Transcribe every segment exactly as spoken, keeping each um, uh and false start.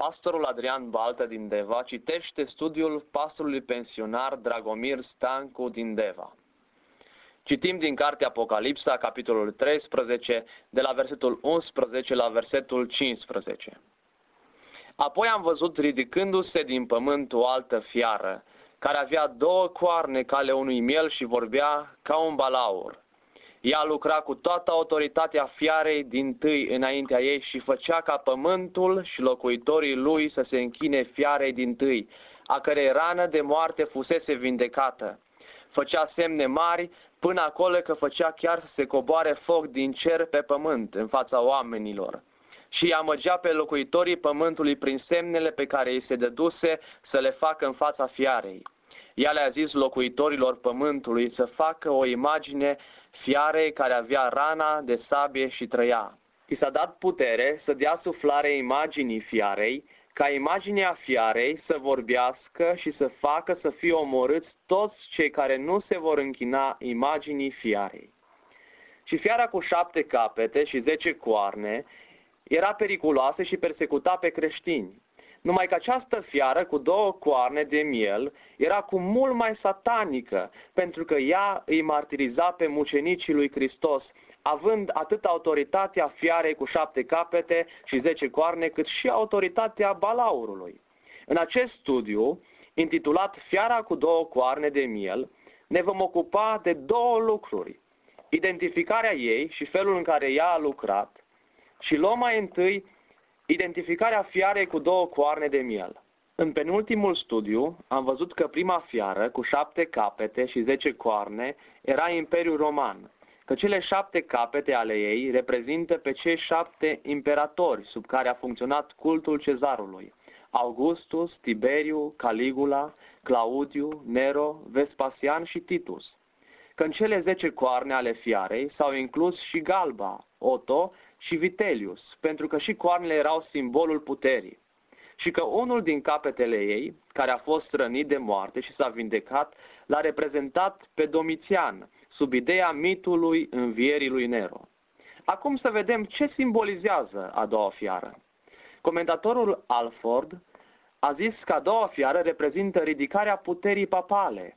Pastorul Adrian Baltă din Deva citește studiul pastorului pensionar Dragomir Stancu din Deva. Citim din cartea Apocalipsa, capitolul treisprezece, de la versetul unsprezece la versetul cincisprezece. Apoi am văzut ridicându-se din pământ o altă fiară, care avea două coarne ca ale unui miel și vorbea ca un balaur. Ea lucra cu toată autoritatea fiarei dintâi înaintea ei și făcea ca pământul și locuitorii lui să se închine fiarei dintâi, a cărei rană de moarte fusese vindecată. Făcea semne mari până acolo că făcea chiar să se coboare foc din cer pe pământ în fața oamenilor. Și îi amăgea pe locuitorii pământului prin semnele pe care îi se dăduse să le facă în fața fiarei. Ea le-a zis locuitorilor pământului să facă o imagine fiarei care avea rana de sabie și trăia. I s-a dat putere să dea suflare imaginii fiarei, ca imaginea fiarei să vorbească și să facă să fie omorâți toți cei care nu se vor închina imaginii fiarei. Și fiara cu șapte capete și zece coarne era periculoasă și persecuta pe creștini. Numai că această fiară cu două coarne de miel era cu mult mai satanică, pentru că ea îi martiriza pe mucenicii lui Hristos, având atât autoritatea fiarei cu șapte capete și zece coarne, cât și autoritatea balaurului. În acest studiu, intitulat Fiara cu două coarne de miel, ne vom ocupa de două lucruri: identificarea ei și felul în care ea a lucrat, și luăm mai întâi identificarea fiarei cu două coarne de miel. În penultimul studiu am văzut că prima fiară, cu șapte capete și zece coarne, era Imperiul Roman, că cele șapte capete ale ei reprezintă pe cei șapte imperatori sub care a funcționat cultul cezarului: Augustus, Tiberiu, Caligula, Claudiu, Nero, Vespasian și Titus. Că în cele zece coarne ale fiarei s-au inclus și Galba, Otto și Vitellius, pentru că și coarnele erau simbolul puterii. Și că unul din capetele ei, care a fost rănit de moarte și s-a vindecat, l-a reprezentat pe Domitian, sub ideea mitului învierii lui Nero. Acum să vedem ce simbolizează a doua fiară. Comentatorul Alford a zis că a doua fiară reprezintă ridicarea puterii papale,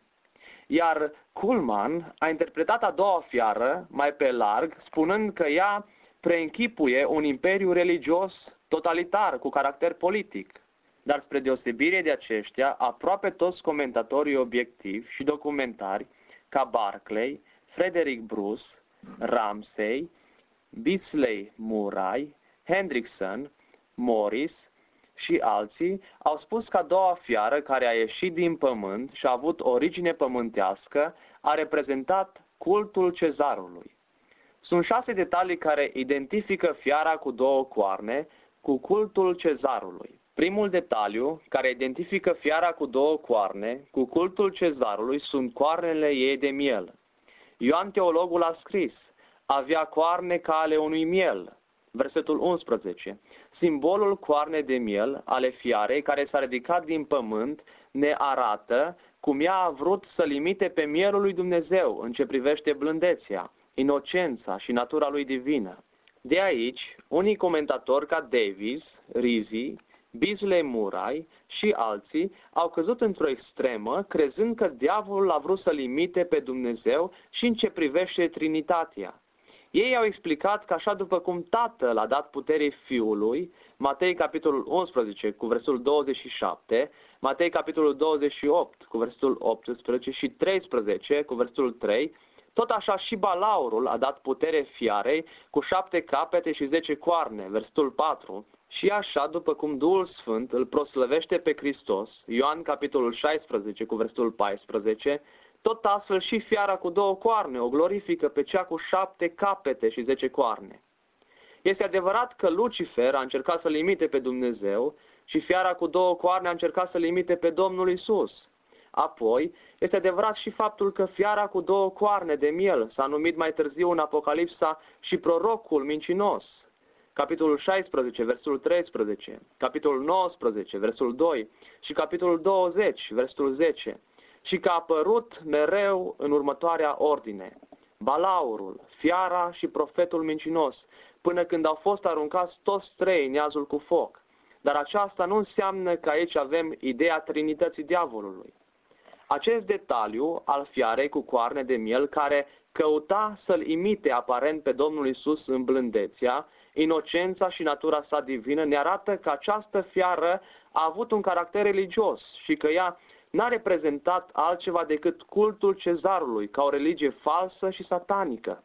iar Kuhlman a interpretat a doua fiară mai pe larg, spunând că ea preînchipuie un imperiu religios totalitar cu caracter politic. Dar spre deosebire de aceștia, aproape toți comentatorii obiectivi și documentari, ca Barclay, Frederick Bruce, Ramsay, Beasley Murray, Hendrickson, Morris și alții, au spus că a doua fiară, care a ieșit din pământ și a avut origine pământească, a reprezentat cultul cezarului. Sunt șase detalii care identifică fiara cu două coarne cu cultul cezarului. Primul detaliu care identifică fiara cu două coarne cu cultul cezarului sunt coarnele ei de miel. Ioan Teologul a scris: avea coarne ca ale unui miel. Versetul unsprezece. Simbolul coarne de miel ale fiarei care s-a ridicat din pământ ne arată cum ea a vrut să limite pe mielul lui Dumnezeu în ce privește blândețea, inocența și natura lui divină. De aici, unii comentatori ca Davis, Rizzi, Beasley Murray și alții au căzut într-o extremă, crezând că diavolul a vrut să limite pe Dumnezeu și în ce privește Trinitatea. Ei au explicat că așa după cum Tatăl a dat puterii Fiului, Matei capitolul unsprezece cu versetul douăzeci și șapte, Matei capitolul douăzeci și opt cu versetul optsprezece și treisprezece cu versetul trei, tot așa și balaurul a dat putere fiarei cu șapte capete și zece coarne, versetul patru, și așa după cum Duhul Sfânt îl proslăvește pe Hristos, Ioan capitolul șaisprezece cu versetul paisprezece, tot astfel și fiara cu două coarne o glorifică pe cea cu șapte capete și zece coarne. Este adevărat că Lucifer a încercat să limite pe Dumnezeu și fiara cu două coarne a încercat să limite pe Domnul Isus. Apoi, este adevărat și faptul că fiara cu două coarne de miel s-a numit mai târziu în Apocalipsa și prorocul mincinos. Capitolul șaisprezece, versetul treisprezece, capitolul nouăsprezece, versetul doi și capitolul douăzeci, versetul zece. Și că a apărut mereu în următoarea ordine: balaurul, fiara și profetul mincinos, până când au fost aruncați toți trei în iazul cu foc. dar aceasta nu înseamnă că aici avem ideea Trinității diavolului. Acest detaliu al fiarei cu coarne de miel, care căuta să-L imite aparent pe Domnul Iisus în blândețea, inocența și natura sa divină, ne arată că această fiară a avut un caracter religios și că ea n-a reprezentat altceva decât cultul cezarului, ca o religie falsă și satanică.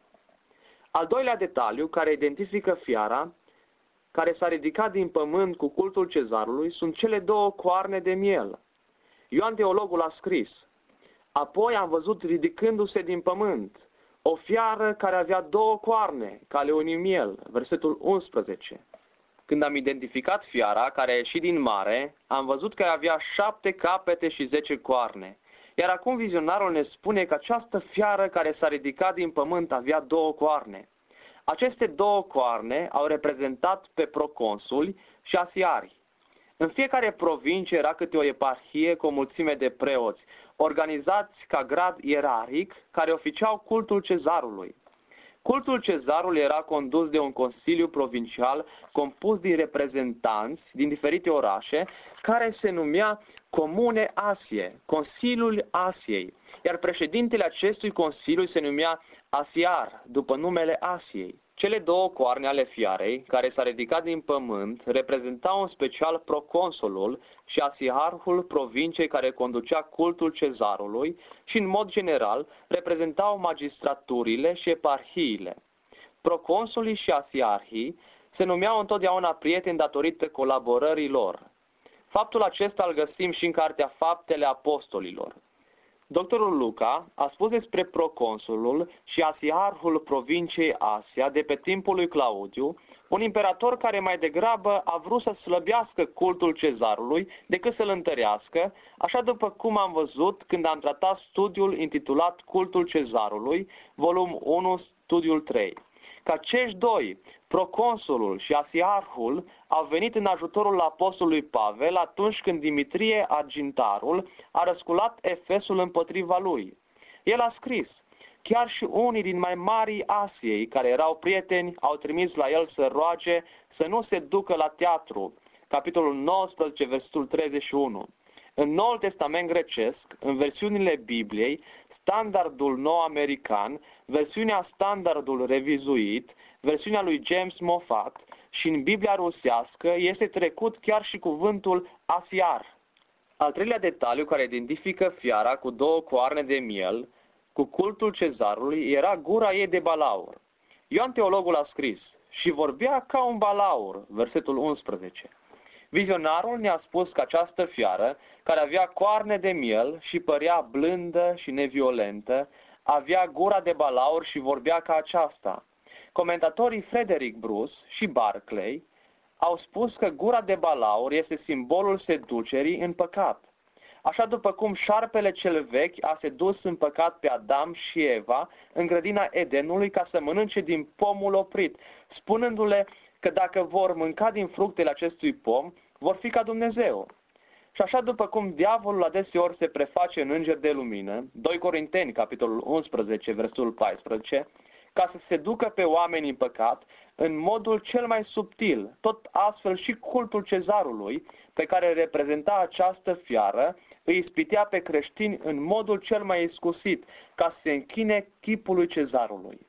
Al doilea detaliu care identifică fiara, care s-a ridicat din pământ cu cultul cezarului, sunt cele două coarne de miel. Ioan Teologul a scris: apoi am văzut ridicându-se din pământ o fiară care avea două coarne, ca ale unui miel, versetul unsprezece. Când am identificat fiara care a ieșit din mare, am văzut că avea șapte capete și zece coarne. Iar acum vizionarul ne spune că această fiară care s-a ridicat din pământ avea două coarne. Aceste două coarne au reprezentat pe proconsuli și asiari. În fiecare provincie era câte o eparhie cu o mulțime de preoți, organizați ca grad ierarhic, care oficiau cultul cezarului. Cultul cezarului era condus de un consiliu provincial compus din reprezentanți din diferite orașe, care se numea Comune Asie, Consiliul Asiei, iar președintele acestui consiliu se numea Asiar, după numele Asiei. Cele două coarne ale fiarei, care s-a ridicat din pământ, reprezentau în special proconsulul și asiarhul provinciei care conducea cultul cezarului și, în mod general, reprezentau magistraturile și eparhiile. Proconsulii și asiarhii se numeau întotdeauna prieteni datorită colaborării lor. Faptul acesta îl găsim și în Cartea Faptele Apostolilor. Doctorul Luca a spus despre proconsulul și asiarhul provinciei Asia de pe timpul lui Claudiu, un imperator care mai degrabă a vrut să slăbească cultul cezarului decât să-l întărească, așa după cum am văzut când am tratat studiul intitulat Cultul cezarului, volum unu, studiul trei. Că acești doi, proconsulul și asiarhul, au venit în ajutorul apostolului Pavel atunci când Dimitrie Argintarul a răsculat Efesul împotriva lui. El a scris: chiar și unii din mai marii Asiei, care erau prieteni, au trimis la el să roage să nu se ducă la teatru. Capitolul nouăsprezece, versetul treizeci și unu. În Noul Testament grecesc, în versiunile Bibliei, standardul nou american, versiunea standardul revizuit, versiunea lui James Moffat și în Biblia rusească este trecut chiar și cuvântul asiar. Al treilea detaliu care identifică fiara cu două coarne de miel, cu cultul cezarului, era gura ei de balaur. Ioan Teologul a scris: și vorbea ca un balaur, versetul unsprezece. Vizionarul ne-a spus că această fiară, care avea coarne de miel și părea blândă și neviolentă, avea gura de balaur și vorbea ca aceasta. Comentatorii Frederick Bruce și Barclay au spus că gura de balaur este simbolul seducerii în păcat. Așa după cum șarpele cel vechi a sedus în păcat pe Adam și Eva în grădina Edenului ca să mănânce din pomul oprit, spunându-le că dacă vor mânca din fructele acestui pom, vor fi ca Dumnezeu. Și așa după cum diavolul adeseori se preface în înger de lumină, doi Corinteni, capitolul unsprezece, versetul paisprezece, ca să se ducă pe oameni în păcat, în modul cel mai subtil, tot astfel și cultul cezarului, pe care reprezenta această fiară, îi ispitea pe creștini în modul cel mai iscusit, ca să se închine chipului cezarului.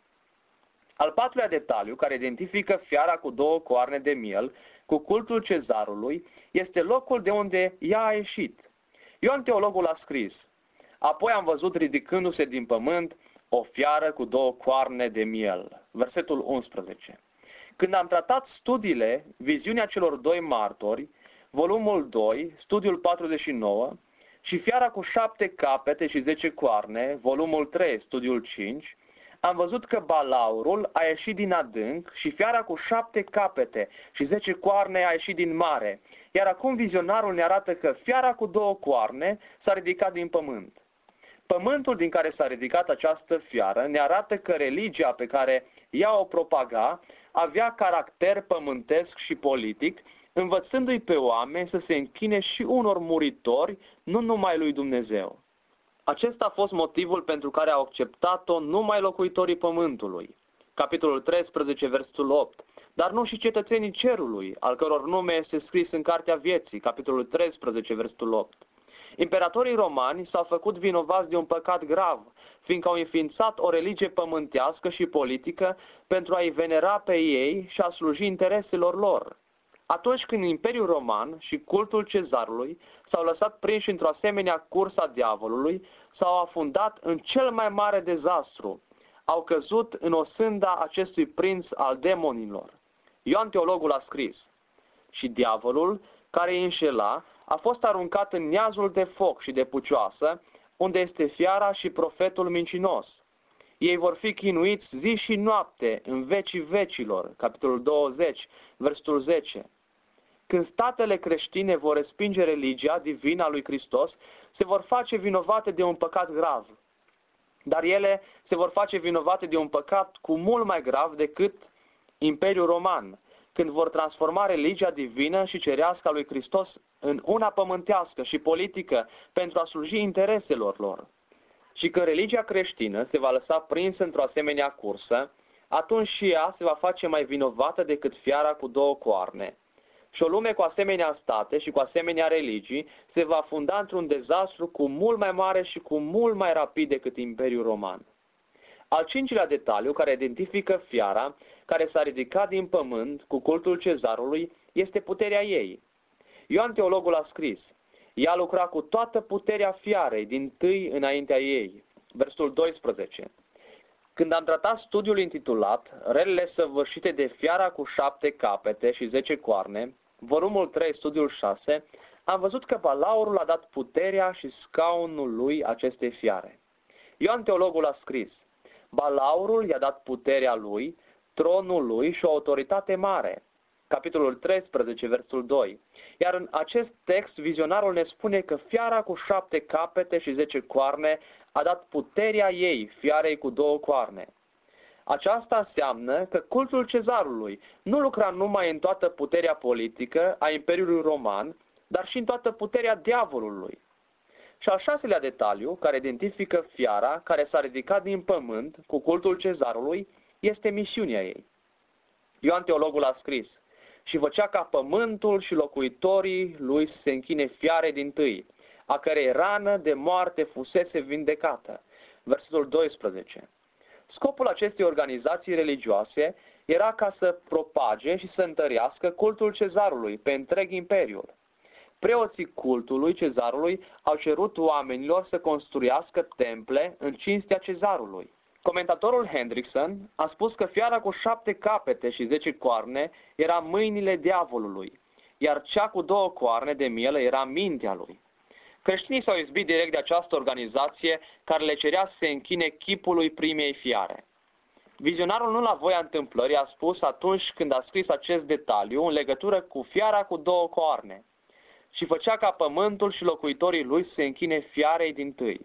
Al patrulea detaliu, care identifică fiara cu două coarne de miel, cu cultul cezarului, este locul de unde ea a ieșit. Ioan Teologul a scris: apoi am văzut ridicându-se din pământ o fiară cu două coarne de miel. Versetul unsprezece. Când am tratat studiile, viziunea celor doi martori, volumul doi, studiul patruzeci și nouă, și fiara cu șapte capete și zece coarne, volumul trei, studiul cinci, am văzut că balaurul a ieșit din adânc și fiara cu șapte capete și zece coarne a ieșit din mare, iar acum vizionarul ne arată că fiara cu două coarne s-a ridicat din pământ. Pământul din care s-a ridicat această fiară ne arată că religia pe care ea o propaga avea caracter pământesc și politic, învățându-i pe oameni să se închine și unor muritori, nu numai lui Dumnezeu. Acesta a fost motivul pentru care au acceptat-o numai locuitorii pământului. Capitolul treisprezece, versetul opt. dar nu și cetățenii cerului, al căror nume este scris în Cartea Vieții, capitolul treisprezece, versetul opt. Imperatorii romani s-au făcut vinovați de un păcat grav, fiindcă au înființat o religie pământească și politică pentru a-i venera pe ei și a sluji intereselor lor. Atunci când Imperiul Roman și cultul cezarului s-au lăsat prinși într-o asemenea cursă a diavolului, s-au afundat în cel mai mare dezastru. Au căzut în osânda acestui prinț al demonilor. Ioan Teologul a scris: și diavolul, care îi înșela, a fost aruncat în niazul de foc și de pucioasă, unde este fiara și profetul mincinos. Ei vor fi chinuiți zi și noapte în vecii vecilor, capitolul douăzeci, versetul zece. Când statele creștine vor respinge religia divină a lui Hristos, se vor face vinovate de un păcat grav. Dar ele se vor face vinovate de un păcat cu mult mai grav decât Imperiul Roman, când vor transforma religia divină și cerească a lui Hristos în una pământească și politică pentru a sluji intereselor lor. Și când religia creștină se va lăsa prinsă într-o asemenea cursă, atunci și ea se va face mai vinovată decât fiara cu două coarne. Și o lume cu asemenea state și cu asemenea religii se va funda într-un dezastru cu mult mai mare și cu mult mai rapid decât Imperiul Roman. Al cincilea detaliu care identifică fiara, care s-a ridicat din pământ cu cultul cezarului, este puterea ei. Ioan Teologul a scris: ea lucra cu toată puterea fiarei din tâi înaintea ei. Versul doisprezece. Când am tratat studiul intitulat Relele săvârșite de fiara cu șapte capete și zece coarne, volumul trei, studiul șase, am văzut că balaurul a dat puterea și scaunul lui acestei fiare. Ioan Teologul a scris: balaurul i-a dat puterea lui, tronul lui și o autoritate mare. Capitolul treisprezece, versul doi. Iar în acest text, vizionarul ne spune că fiara cu șapte capete și zece coarne a dat puterea ei, fiarei cu două coarne. Aceasta înseamnă că cultul cezarului nu lucra numai în toată puterea politică a Imperiului Roman, dar și în toată puterea diavolului. Și al șaselea detaliu, care identifică fiara care s-a ridicat din pământ cu cultul cezarului, este misiunea ei. Ioan Teologul a scris: și făcea ca pământul și locuitorii lui să se închine fiarei dintâi, a cărei rană de moarte fusese vindecată. Versetul doisprezece. Scopul acestei organizații religioase era ca să propage și să întărească cultul cezarului pe întreg imperiul. Preoții cultului cezarului au cerut oamenilor să construiască temple în cinstea cezarului. Comentatorul Hendrickson a spus că fiara cu șapte capete și zece coarne era mâinile diavolului, iar cea cu două coarne de miel era mintea lui. Creștinii s-au izbit direct de această organizație care le cerea să se închine chipului primei fiare. Vizionarul nu la voia întâmplării a spus atunci când a scris acest detaliu în legătură cu fiara cu două coarne: și făcea ca pământul și locuitorii lui să se închine fiarei dintâi.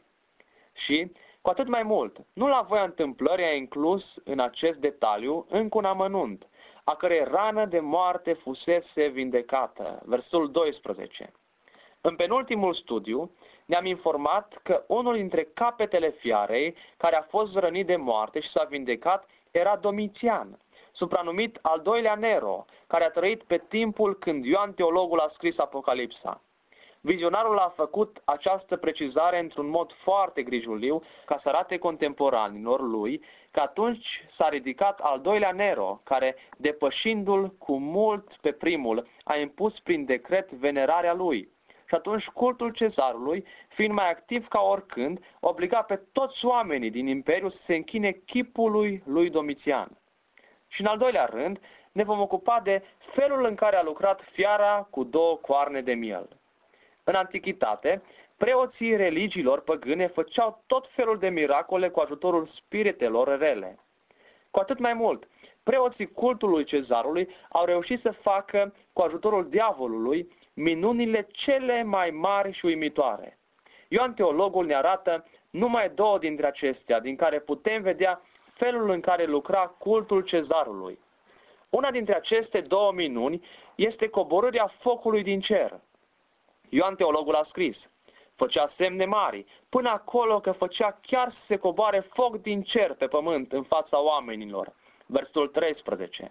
Și, cu atât mai mult, nu la voia întâmplării a inclus în acest detaliu încă un amănunt, a cărei rană de moarte fusese vindecată. Versul doisprezece. În penultimul studiu ne-am informat că unul dintre capetele fiarei care a fost rănit de moarte și s-a vindecat era Domitian, supranumit al doilea Nero, care a trăit pe timpul când Ioan Teologul a scris Apocalipsa. Vizionarul a făcut această precizare într-un mod foarte grijuliu ca să arate contemporanilor lui că atunci s-a ridicat al doilea Nero, care, depășindu-l cu mult pe primul, a impus prin decret venerarea lui. Și atunci cultul cezarului, fiind mai activ ca oricând, obliga pe toți oamenii din imperiu să se închine chipului lui Domitian. Și în al doilea rând, ne vom ocupa de felul în care a lucrat fiara cu două coarne de miel. În antichitate, preoții religiilor păgâne făceau tot felul de miracole cu ajutorul spiritelor rele. Cu atât mai mult, preoții cultului cezarului au reușit să facă, cu ajutorul diavolului, minunile cele mai mari și uimitoare. Ioan Teologul ne arată numai două dintre acestea, din care putem vedea felul în care lucra cultul cezarului. Una dintre aceste două minuni este coborârea focului din cer. Ioan Teologul a scris: făcea semne mari, până acolo că făcea chiar să se coboare foc din cer pe pământ în fața oamenilor. Versul treisprezece.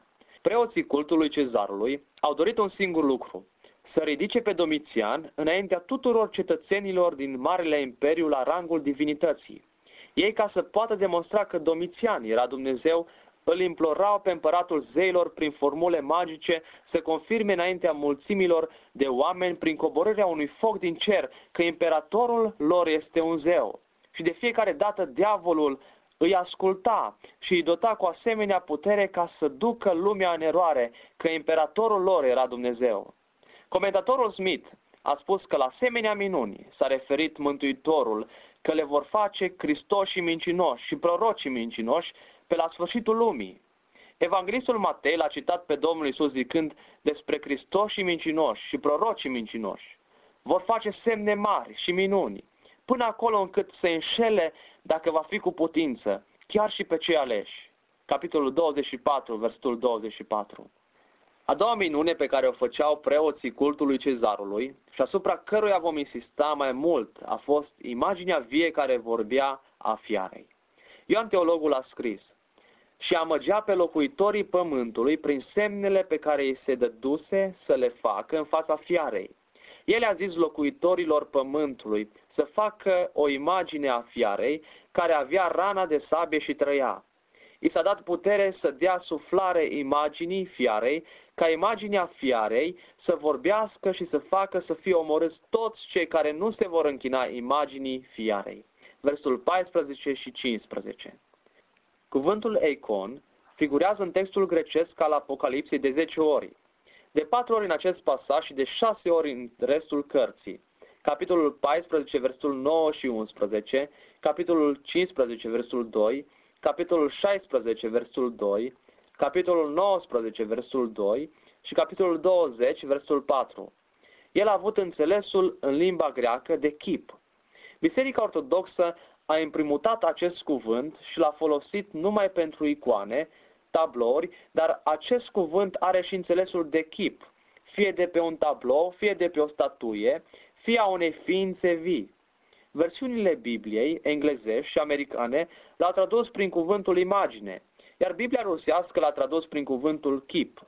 Preoții cultului cezarului au dorit un singur lucru, să ridice pe Domitian înaintea tuturor cetățenilor din Marele Imperiu la rangul divinității. Ei, ca să poată demonstra că Domitian era Dumnezeu, îl implorau pe împăratul zeilor prin formule magice să confirme înaintea mulțimilor de oameni prin coborârea unui foc din cer că imperatorul lor este un zeu. Și de fiecare dată diavolul îi asculta și îi dota cu asemenea putere ca să ducă lumea în eroare că imperatorul lor era Dumnezeu. Comentatorul Smith a spus că la asemenea minuni s-a referit Mântuitorul că le vor face Hristoșii mincinoși și prorocii mincinoși pe la sfârșitul lumii. Evanghelistul Matei l-a citat pe Domnul Iisus zicând despre Hristoșii mincinoși și prorocii mincinoși. Vor face semne mari și minuni, până acolo încât să înșele, dacă va fi cu putință, chiar și pe cei aleși. Capitolul douăzeci și patru, versetul douăzeci și patru. A doua minune pe care o făceau preoții cultului cezarului și asupra căruia vom insista mai mult a fost imaginea vie care vorbea a fiarei. Ioan Teologul a scris: și amăgea pe locuitorii pământului prin semnele pe care îi se dăduse să le facă în fața fiarei. El a zis locuitorilor pământului să facă o imagine a fiarei care avea rana de sabie și trăia. I s-a dat putere să dea suflare imaginii fiarei, ca imaginea fiarei să vorbească și să facă să fie omorâți toți cei care nu se vor închina imaginii fiarei. Versul paisprezece și cincisprezece. Cuvântul eikon figurează în textul grecesc al Apocalipsei de zece ori, de patru ori în acest pasaj și de șase ori în restul cărții. Capitolul paisprezece, versul nouă și unsprezece, capitolul cincisprezece, versul doi, capitolul șaisprezece, versul doi, capitolul nouăsprezece, versul doi și capitolul douăzeci, versul patru. El a avut înțelesul în limba greacă de chip. Biserica Ortodoxă a imprimutat acest cuvânt și l-a folosit numai pentru icoane, tablouri, dar acest cuvânt are și înțelesul de chip, fie de pe un tablou, fie de pe o statuie, fie a unei ființe vii. Versiunile Bibliei, englezești și americane, l-au tradus prin cuvântul imagine, iar Biblia rusească l-a tradus prin cuvântul chip.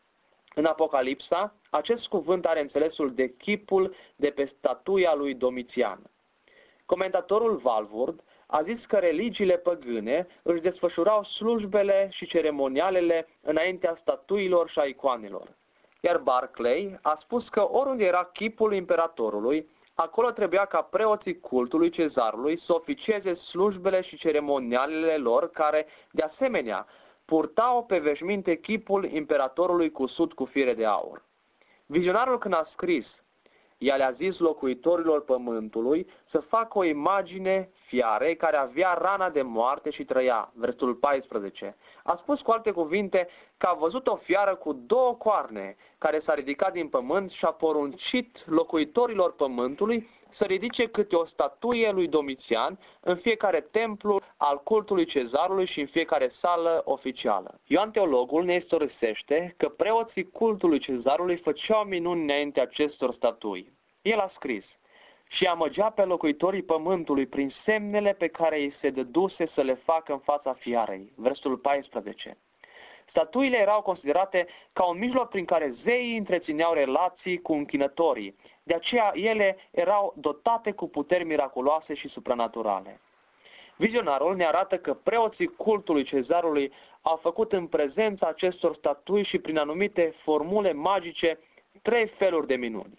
În Apocalipsa, acest cuvânt are înțelesul de chipul de pe statuia lui Domitian. Comentatorul Walvoord a zis că religiile păgâne își desfășurau slujbele și ceremonialele înaintea statuilor și a icoanelor. Iar Barclay a spus că oriunde era chipul imperatorului, acolo trebuia ca preoții cultului cezarului să oficieze slujbele și ceremonialele lor, care, de asemenea, purtau pe veșminte chipul imperatorului cusut cu fire de aur. Vizionarul, când a scris: ea le-a zis locuitorilor pământului să facă o imagine fiarei care avea rana de moarte și trăia, versetul paisprezece. A spus cu alte cuvinte că a văzut o fiară cu două coarne care s-a ridicat din pământ și a poruncit locuitorilor pământului să ridice câte o statuie lui Domitian în fiecare templu al cultului cezarului și în fiecare sală oficială. Ioan Teologul ne istorisește că preoții cultului cezarului făceau minuni înainte acestor statui. El a scris: și amăgea pe locuitorii pământului prin semnele pe care îi se dăduse să le facă în fața fiarei. Versul paisprezece. Statuile erau considerate ca un mijloc prin care zeii întrețineau relații cu închinătorii, de aceea ele erau dotate cu puteri miraculoase și supranaturale. Vizionarul ne arată că preoții cultului cezarului au făcut în prezența acestor statui și prin anumite formule magice trei feluri de minuni.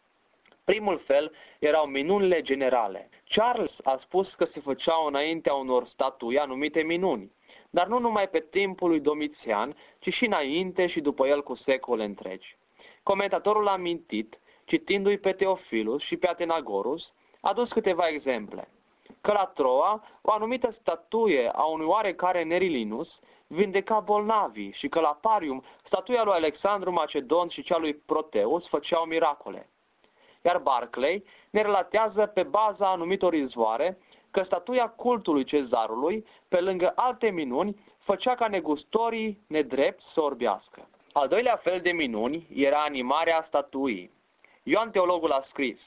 Primul fel erau minunile generale. Charles a spus că se făceau înaintea unor statui anumite minuni, dar nu numai pe timpul lui Domitian, ci și înainte și după el cu secole întregi. Comentatorul a amintit, citindu-i pe Teofilus și pe Atenagorus, a dus câteva exemple. Că la Troa, o anumită statuie a unui oarecare Nerilinus vindeca bolnavii și că la Parium, statuia lui Alexandru Macedon și cea lui Proteus făceau miracole. Iar Barclay ne relatează pe baza anumitor izvoare că statuia cultului cezarului, pe lângă alte minuni, făcea ca negustorii nedrepți să orbească. Al doilea fel de minuni era animarea statuii. Ioan Teologul a scris: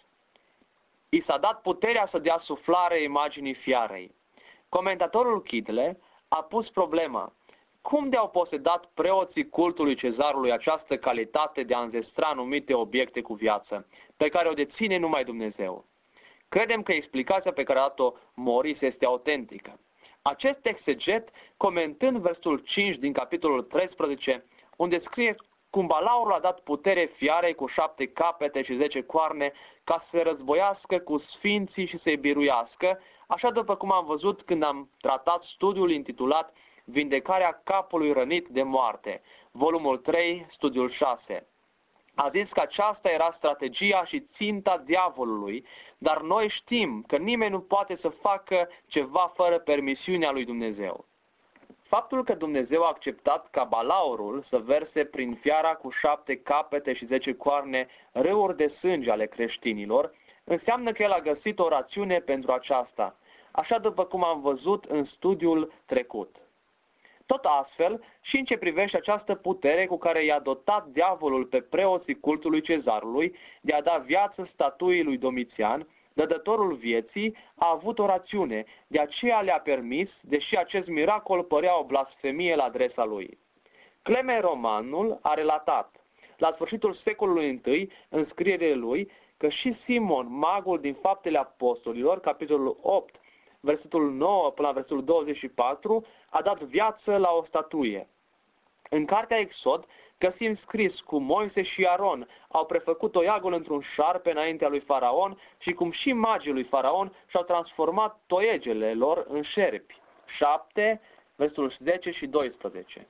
i s-a dat puterea să dea suflare imaginii fiarei. Comentatorul Chidle a pus problema: cum de-au posedat preoții cultului cezarului această calitate de a înzestra anumite obiecte cu viață, pe care o deține numai Dumnezeu? Credem că explicația pe care a dat-o Moris este autentică. Acest exeget, comentând versul cinci din capitolul treisprezece, unde scrie cum Balaurul a dat putere fiarei cu șapte capete și zece coarne ca să se războiască cu sfinții și să-i biruiască, așa după cum am văzut când am tratat studiul intitulat Vindecarea capului rănit de moarte, volumul trei, studiul șase. A zis că aceasta era strategia și ținta diavolului, dar noi știm că nimeni nu poate să facă ceva fără permisiunea lui Dumnezeu. Faptul că Dumnezeu a acceptat ca Balaurul să verse prin fiara cu șapte capete și zece coarne râuri de sânge ale creștinilor, înseamnă că El a găsit o rațiune pentru aceasta, așa după cum am văzut în studiul trecut. Tot astfel, și în ce privește această putere cu care i-a dotat diavolul pe preoții cultului cezarului de a da viață statuii lui Domitian, dădătorul vieții a avut o rațiune, de aceea le-a permis, deși acest miracol părea o blasfemie la adresa lui. Clement Romanul a relatat, la sfârșitul secolului I, în scrierile lui, că și Simon, magul din Faptele Apostolilor, capitolul opt, versetul nouă până la versetul douăzeci și patru, a dat viață la o statuie. În cartea Exod găsim scris cum Moise și Aron au prefăcut toiagul într-un șarpe înaintea lui Faraon și cum și magii lui Faraon și-au transformat toiegele lor în șerpi. șapte, versetul zece și doisprezece.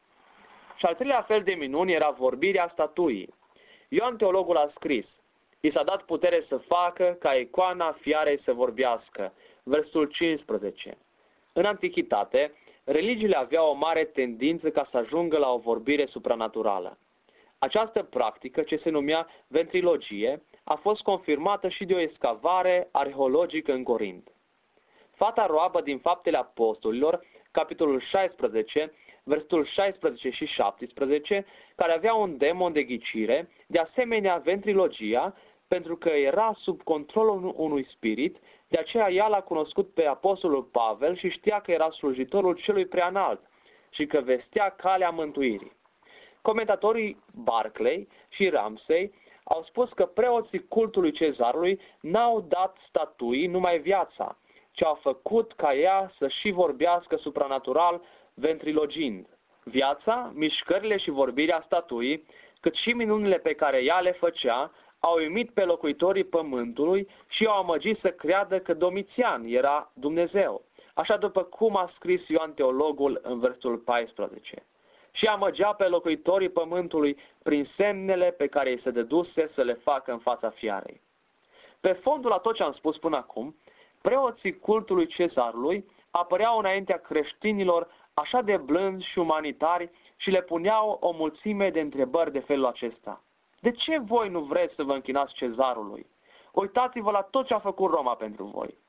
Și al treilea fel de minuni era vorbirea statuii. Ioan Teologul a scris, i s-a dat putere să facă ca icoana fiarei să vorbească. Versetul cincisprezece. În antichitate, religiile aveau o mare tendință ca să ajungă la o vorbire supranaturală. Această practică, ce se numea ventrilogie, a fost confirmată și de o excavare arheologică în Corint. Fata roabă din Faptele Apostolilor, capitolul șaisprezece, versetul șaisprezece și șaptesprezece, care avea un demon de ghicire, de asemenea ventrilogia, pentru că era sub controlul unui spirit, de aceea ea l-a cunoscut pe apostolul Pavel și știa că era slujitorul celui preanalt și că vestea calea mântuirii. Comentatorii Barclay și Ramsay au spus că preoții cultului cezarului n-au dat statui numai viața, ci au făcut ca ea să și vorbească supranatural ventrilogind. Viața, mișcările și vorbirea statuii, cât și minunile pe care ea le făcea, au uimit pe locuitorii pământului și au amăgit să creadă că Domitian era Dumnezeu, așa după cum a scris Ioan Teologul în versul paisprezece. Și amăgea pe locuitorii pământului prin semnele pe care îi se dăduse să le facă în fața fiarei. Pe fondul a tot ce am spus până acum, preoții cultului cezarului apăreau înaintea creștinilor așa de blânzi și umanitari și le puneau o mulțime de întrebări de felul acesta. De ce voi nu vreți să vă închinați cezarului? Uitați-vă la tot ce a făcut Roma pentru voi.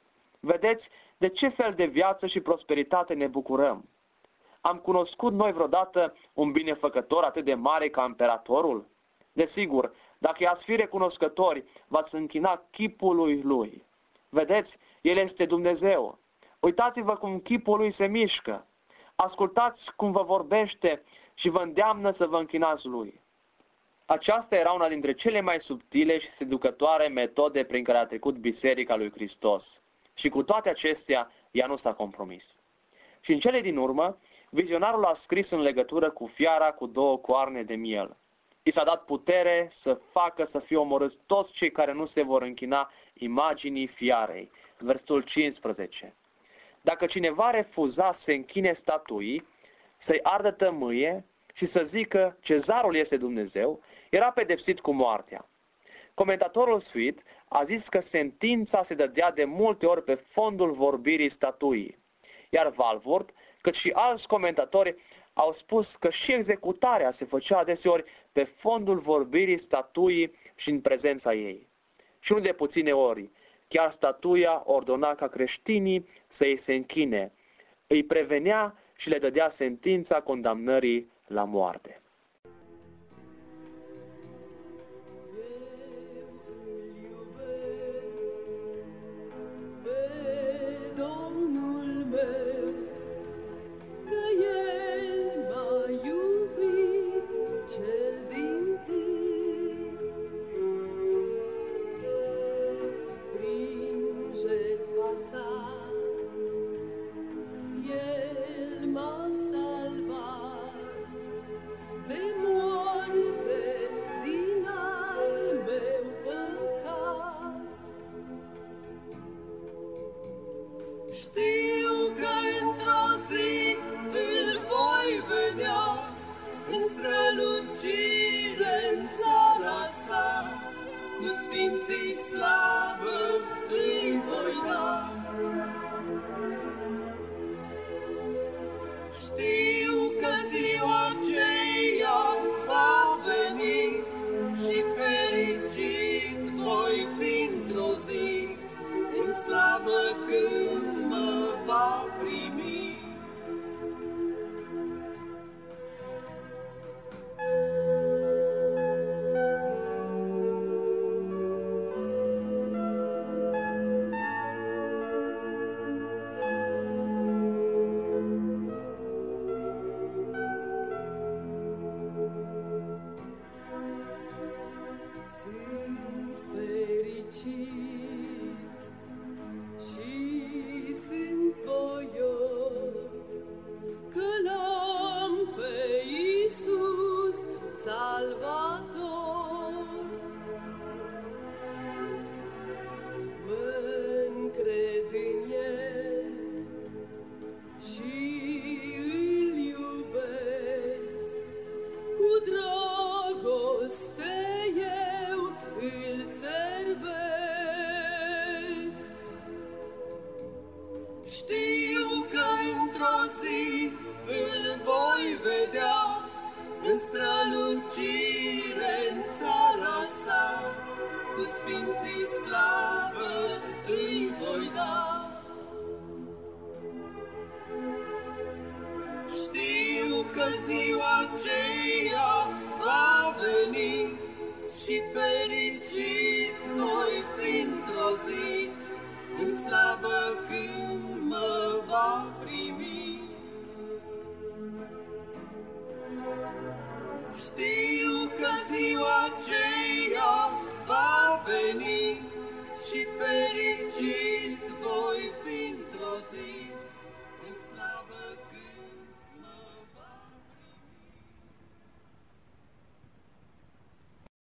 Vedeți de ce fel de viață și prosperitate ne bucurăm? Am cunoscut noi vreodată un binefăcător atât de mare ca imperatorul? Desigur, dacă i-ați fi recunoscători, v-ați închina chipului lui. Vedeți, el este Dumnezeu. Uitați-vă cum chipul lui se mișcă. Ascultați cum vă vorbește și vă îndeamnă să vă închinați lui. Aceasta era una dintre cele mai subtile și seducătoare metode prin care a trecut Biserica lui Hristos. Și cu toate acestea, ea nu s-a compromis. Și în cele din urmă, vizionarul a scris în legătură cu fiara cu două coarne de miel. I s-a dat putere să facă să fie omorâți toți cei care nu se vor închina imaginii fiarei. Versetul cincisprezece. Dacă cineva refuza să se închine statuii, să-i ardă tămâie și să zică cezarul este Dumnezeu, era pedepsit cu moartea. Comentatorul Sweet a zis că sentința se dădea de multe ori pe fondul vorbirii statuii, iar Walvoord, cât și alți comentatori, au spus că și executarea se făcea adeseori pe fondul vorbirii statuii și în prezența ei. Și nu de puține ori, chiar statuia ordona ca creștinii să îi se închine, îi prevenea și le dădea sentința condamnării la moarte. Domnul meu, că cu sfinții slavă îi voi da. Știu că ziua aceea va veni și fericit voi fi într-o zi, în slavă când mă va primi. Și sunt voios că l-am pe Iisus Salvator. Mă-ncred în El și îl iubesc, cu dragoste eu îl servesc. Știu că într-o zi îl voi vedea în strălucire în țara sa, cu sfinții slavă îi voi da. Știu că ziua aceea va veni și fericit voi fi într-o zi, în slavă când mă va primi. Știu că ziua aceea va veni și fericit voi fi într-o zi,